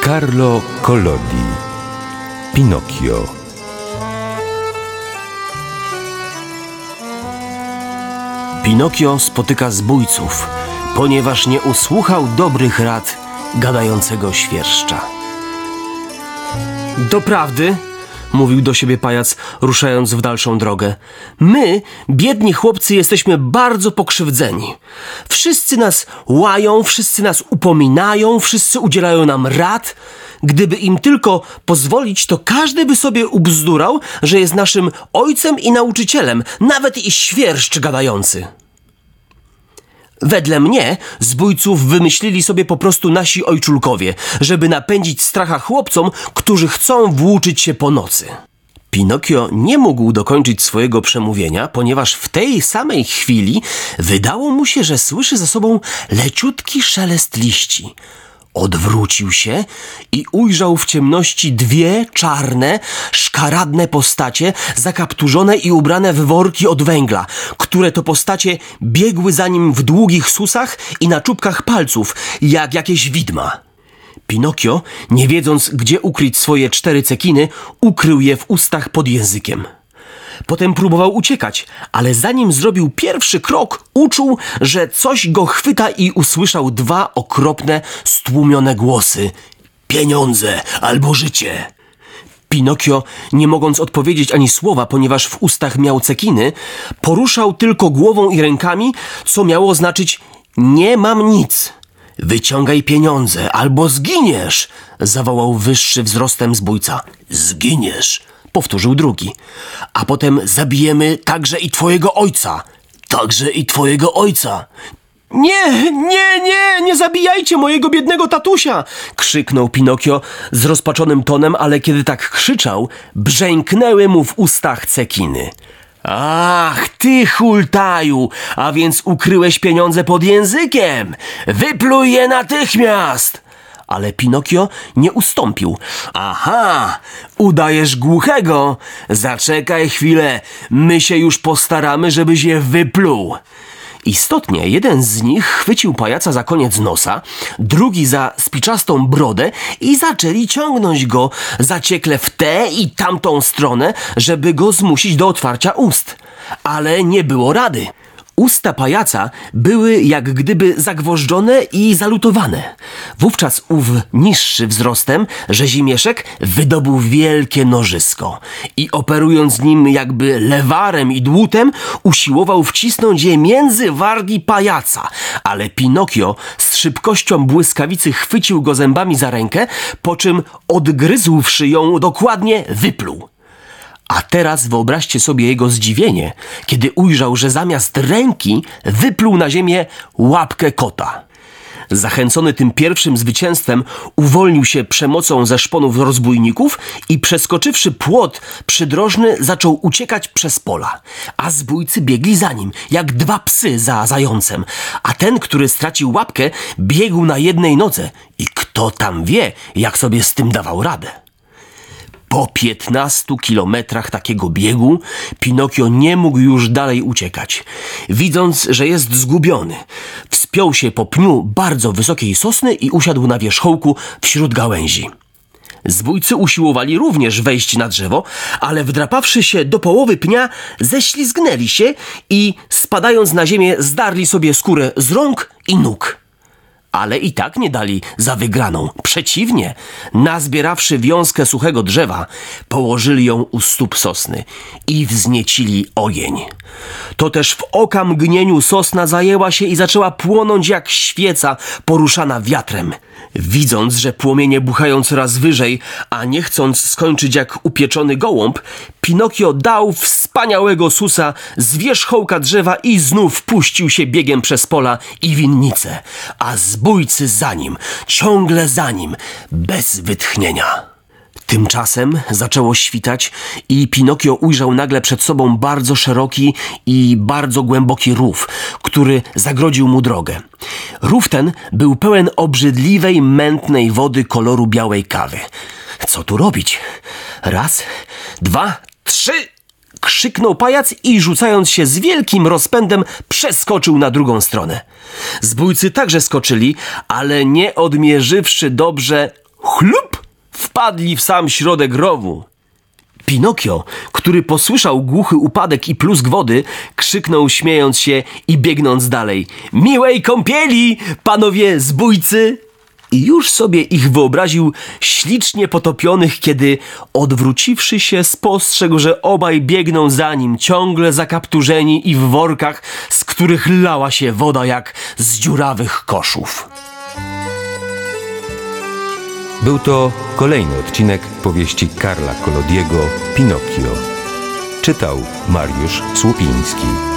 Carlo Collodi. Pinokio. Pinokio spotyka zbójców, ponieważ nie usłuchał dobrych rad gadającego świerszcza. Doprawdy, mówił do siebie pajac, ruszając w dalszą drogę, my, biedni chłopcy, jesteśmy bardzo pokrzywdzeni. Wszyscy nas łają, wszyscy nas upominają, wszyscy udzielają nam rad. Gdyby im tylko pozwolić, to każdy by sobie ubzdurał, że jest naszym ojcem i nauczycielem, nawet i świerszcz gadający. Wedle mnie zbójców wymyślili sobie po prostu nasi ojczulkowie, żeby napędzić stracha chłopcom, którzy chcą włóczyć się po nocy. Pinokio nie mógł dokończyć swojego przemówienia, ponieważ w tej samej chwili wydało mu się, że słyszy za sobą leciutki szelest liści. Odwrócił się i ujrzał w ciemności dwie czarne, szkaradne postacie, zakapturzone i ubrane w worki od węgla, które to postacie biegły za nim w długich susach i na czubkach palców, jak jakieś widma. Pinokio, nie wiedząc, gdzie ukryć swoje 4 cekiny, ukrył je w ustach pod językiem. Potem próbował uciekać, ale zanim zrobił pierwszy krok, uczuł, że coś go chwyta i usłyszał 2 okropne, stłumione głosy. Pieniądze albo życie. Pinokio, nie mogąc odpowiedzieć ani słowa, ponieważ w ustach miał cekiny, poruszał tylko głową i rękami, co miało znaczyć: nie mam nic. Wyciągaj pieniądze albo zginiesz, zawołał wyższy wzrostem zbójca. Zginiesz, powtórzył drugi. A potem zabijemy także i twojego ojca. Także i twojego ojca. Nie zabijajcie mojego biednego tatusia! Krzyknął Pinokio zrozpaczonym tonem, ale kiedy tak krzyczał, brzęknęły mu w ustach cekiny. Ach, ty hultaju, a więc ukryłeś pieniądze pod językiem! Wypluj je natychmiast! Ale Pinokio nie ustąpił. Aha, udajesz głuchego? Zaczekaj chwilę, my się już postaramy, żebyś je wypluł. Istotnie, jeden z nich chwycił pajaca za koniec nosa, drugi za spiczastą brodę i zaczęli ciągnąć go zaciekle w tę i tamtą stronę, żeby go zmusić do otwarcia ust. Ale nie było rady. Usta pajaca były jak gdyby zagwożdżone i zalutowane. Wówczas ów niższy wzrostem rzezimieszek wydobył wielkie nożysko i operując nim jakby lewarem i dłutem, usiłował wcisnąć je między wargi pajaca, ale Pinokio z szybkością błyskawicy chwycił go zębami za rękę, po czym odgryzłszy ją dokładnie wypluł. A teraz wyobraźcie sobie jego zdziwienie, kiedy ujrzał, że zamiast ręki wypluł na ziemię łapkę kota. Zachęcony tym pierwszym zwycięstwem, uwolnił się przemocą ze szponów rozbójników i przeskoczywszy płot przydrożny, zaczął uciekać przez pola. A zbójcy biegli za nim, jak 2 psy za zającem, a ten, który stracił łapkę, biegł na jednej nodze i kto tam wie, jak sobie z tym dawał radę. Po 15 kilometrach takiego biegu Pinokio nie mógł już dalej uciekać. Widząc, że jest zgubiony, wspiął się po pniu bardzo wysokiej sosny i usiadł na wierzchołku wśród gałęzi. Zbójcy usiłowali również wejść na drzewo, ale wdrapawszy się do połowy pnia, ześlizgnęli się i spadając na ziemię zdarli sobie skórę z rąk i nóg. Ale i tak nie dali za wygraną. Przeciwnie, nazbierawszy wiązkę suchego drzewa, położyli ją u stóp sosny i wzniecili ogień. To też w okamgnieniu sosna zajęła się i zaczęła płonąć jak świeca poruszana wiatrem. Widząc, że płomienie buchają coraz wyżej, a nie chcąc skończyć jak upieczony gołąb, Pinokio dał wspaniałego susa z wierzchołka drzewa i znów puścił się biegiem przez pola i winnice, a zbójcy za nim, ciągle za nim, bez wytchnienia. Tymczasem zaczęło świtać i Pinokio ujrzał nagle przed sobą bardzo szeroki i bardzo głęboki rów, który zagrodził mu drogę. Rów ten był pełen obrzydliwej, mętnej wody koloru białej kawy. Co tu robić? 1, 2, 3... Krzyknął pajac i rzucając się z wielkim rozpędem przeskoczył na drugą stronę. Zbójcy także skoczyli, ale nie odmierzywszy dobrze, chlup, wpadli w sam środek rowu. Pinokio, który posłyszał głuchy upadek i plusk wody, krzyknął śmiejąc się i biegnąc dalej: miłej kąpieli, panowie zbójcy! I już sobie ich wyobraził ślicznie potopionych, kiedy odwróciwszy się spostrzegł, że obaj biegną za nim, ciągle zakapturzeni i w workach, z których lała się woda jak z dziurawych koszów. Był to kolejny odcinek powieści Karla Collodiego Pinokio. Czytał Mariusz Słupiński.